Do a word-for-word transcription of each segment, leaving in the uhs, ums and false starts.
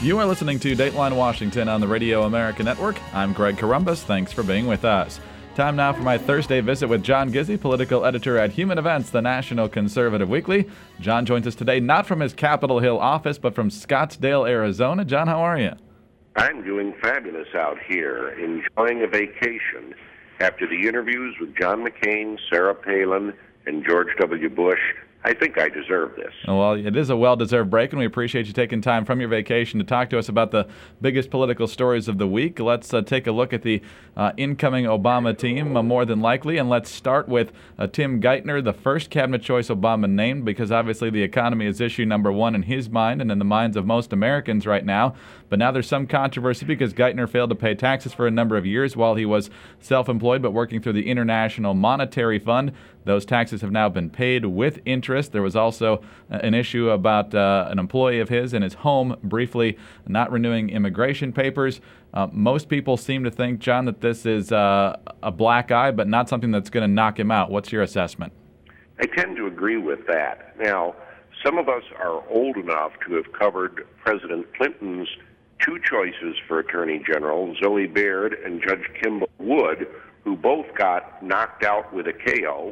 You are listening to Dateline Washington on the Radio America Network. I'm Greg Corombos. Thanks for being with us. Time now for my Thursday visit with John Gizzi, political editor at Human Events, the National Conservative Weekly. John joins us today not from his Capitol Hill office, but from Scottsdale, Arizona. John, how are you? I'm doing fabulous out here, enjoying a vacation after the interviews with John McCain, Sarah Palin, and George W. Bush. I think I deserve this. Well, it is a well-deserved break, and we appreciate you taking time from your vacation to talk to us about the biggest political stories of the week. Let's uh, take a look at the uh, incoming Obama team, uh, more than likely, and let's start with uh, Tim Geithner, the first cabinet choice Obama named, because obviously the economy is issue number one in his mind and in the minds of most Americans right now. But now there's some controversy because Geithner failed to pay taxes for a number of years while he was self-employed but working through the International Monetary Fund. Those taxes have now been paid with interest. There was also an issue about uh, an employee of his in his home briefly not renewing immigration papers. Uh, most people seem to think, John, that this is uh, a black eye, but not something that's going to knock him out. What's your assessment? I tend to agree with that. Now, some of us are old enough to have covered President Clinton's two choices for Attorney General, Zoe Baird and Judge Kimball Wood, who both got knocked out with a K O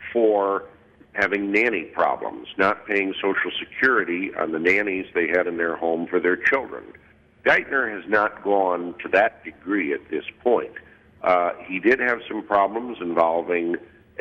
for having nanny problems, not paying Social Security on the nannies they had in their home for their children. Geithner has not gone to that degree at this point. Uh, he did have some problems involving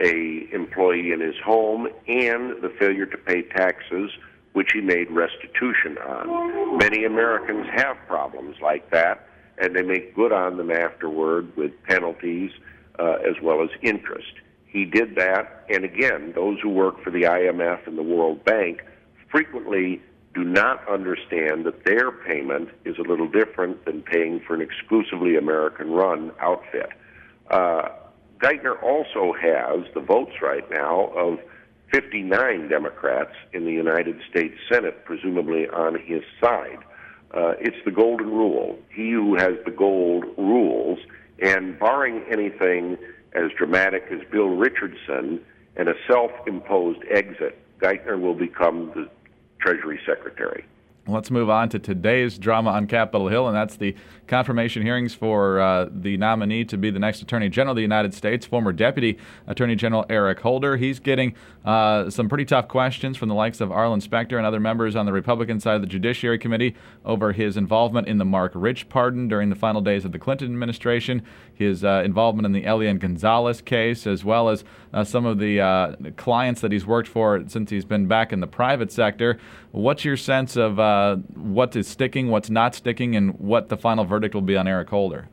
a employee in his home and the failure to pay taxes, which he made restitution on. Many Americans have problems like that, and they make good on them afterward with penalties uh, as well as interest. He did that, and again, those who work for the I M F and the World Bank frequently do not understand that their payment is a little different than paying for an exclusively American-run outfit. Uh, Geithner also has the votes right now of fifty-nine Democrats in the United States Senate, presumably on his side. Uh, it's the golden rule. He who has the gold rules, and barring anything as dramatic as Bill Richardson and a self-imposed exit, Geithner will become the Treasury Secretary. Let's move on to today's drama on Capitol Hill, and that's the confirmation hearings for uh, the nominee to be the next Attorney General of the United States, former Deputy Attorney General Eric Holder. He's getting uh, some pretty tough questions from the likes of Arlen Specter and other members on the Republican side of the Judiciary Committee over his involvement in the Mark Rich pardon during the final days of the Clinton administration, his uh, involvement in the Elian Gonzalez case, as well as uh, some of the uh, clients that he's worked for since he's been back in the private sector. What's your sense of uh, Uh, what is sticking, what's not sticking, and what the final verdict will be on Eric Holder?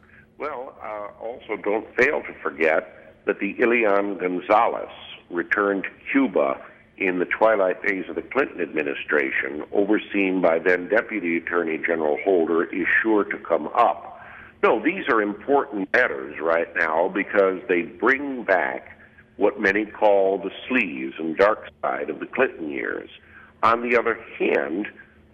Well, uh, also don't fail to forget that the Elian Gonzalez returned to Cuba in the twilight days of the Clinton administration, overseen by then Deputy Attorney General Holder, is sure to come up. No, these are important matters right now because they bring back what many call the sleaze and dark side of the Clinton years. On the other hand,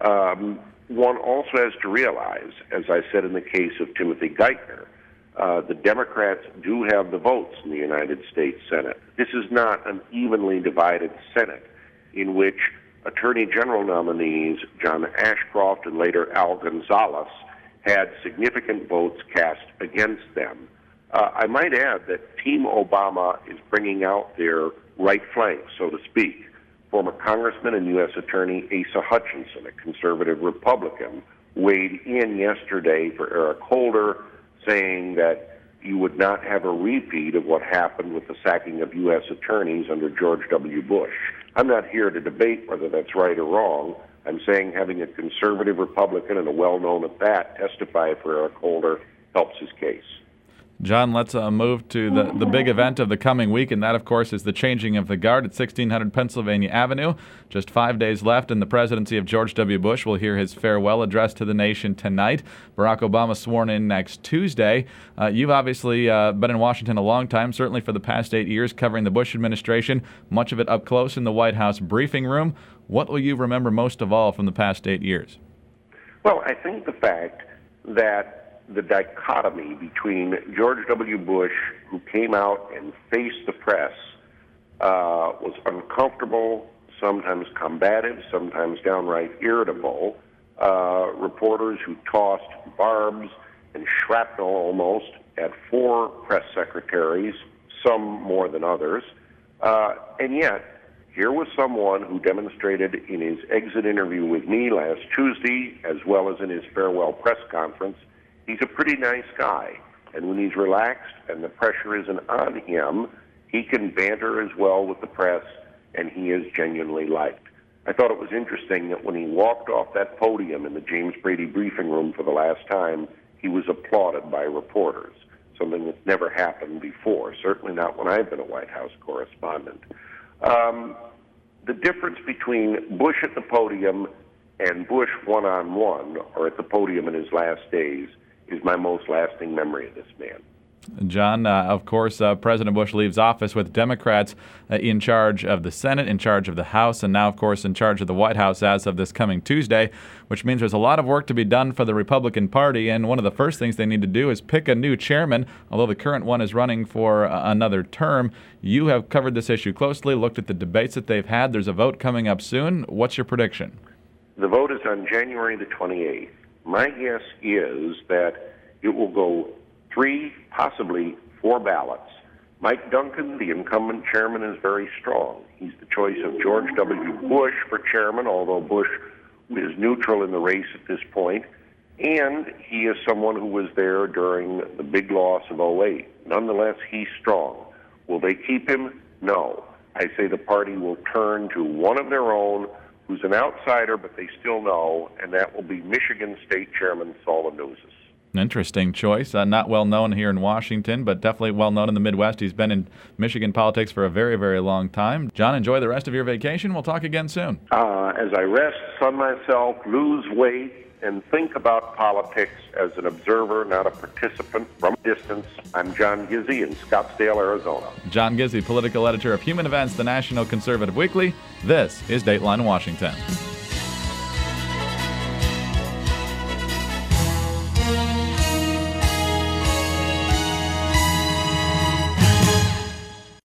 Um, one also has to realize, as I said in the case of Timothy Geithner, uh, the Democrats do have the votes in the United States Senate. This is not an evenly divided Senate in which Attorney General nominees John Ashcroft and later Al Gonzalez had significant votes cast against them. Uh, I might add that Team Obama is bringing out their right flank, so to speak. Former Congressman and U S Attorney Asa Hutchinson, a conservative Republican, weighed in yesterday for Eric Holder, saying that you would not have a repeat of what happened with the sacking of U S attorneys under George W. Bush. I'm not here to debate whether that's right or wrong. I'm saying having a conservative Republican, and a well-known at that, testify for Eric Holder helps his case. John, let's uh, move to the, the big event of the coming week, and that, of course, is the changing of the guard at sixteen hundred Pennsylvania Avenue. Just five days left, and the presidency of George W. Bush will hear his farewell address to the nation tonight. Barack Obama sworn in next Tuesday. Uh, you've obviously uh, been in Washington a long time, certainly for the past eight years, covering the Bush administration, much of it up close in the White House briefing room. What will you remember most of all from the past eight years? Well, I think the fact that the dichotomy between George W. Bush, who came out and faced the press, uh, was uncomfortable, sometimes combative, sometimes downright irritable, uh, reporters who tossed barbs and shrapnel almost at four press secretaries, some more than others. Uh, and yet, here was someone who demonstrated in his exit interview with me last Tuesday, as well as in his farewell press conference, he's a pretty nice guy. And when he's relaxed and the pressure isn't on him, he can banter as well with the press, and he is genuinely liked. I thought it was interesting that when he walked off that podium in the James Brady briefing room for the last time, he was applauded by reporters, something that's never happened before, certainly not when I've been a White House correspondent. Um, the difference between Bush at the podium and Bush one-on-one, or at the podium in his last days, is my most lasting memory of this man. John, uh, of course, uh, President Bush leaves office with Democrats uh, in charge of the Senate, in charge of the House, and now, of course, in charge of the White House as of this coming Tuesday, which means there's a lot of work to be done for the Republican Party, and one of the first things they need to do is pick a new chairman, although the current one is running for uh, another term. You have covered this issue closely, looked at the debates that they've had. There's a vote coming up soon. What's your prediction? The vote is on January the twenty-eighth. My guess is that it will go three, possibly four ballots. Mike Duncan, the incumbent chairman, is very strong. He's the choice of George W. Bush for chairman, although Bush is neutral in the race at this point. And he is someone who was there during the big loss of oh eight. Nonetheless, he's strong. Will they keep him? No. I say the party will turn to one of their own who's an outsider, but they still know, and that will be Michigan State Chairman Saul Anuzis. An interesting choice. Uh, not well known here in Washington, but definitely well known in the Midwest. He's been in Michigan politics for a very, very long time. John, enjoy the rest of your vacation. We'll talk again soon. Uh, as I rest, sun myself, lose weight, and think about politics as an observer, not a participant from a distance, I'm John Gizzi in Scottsdale, Arizona. John Gizzi, political editor of Human Events, the National Conservative Weekly. This is Dateline Washington.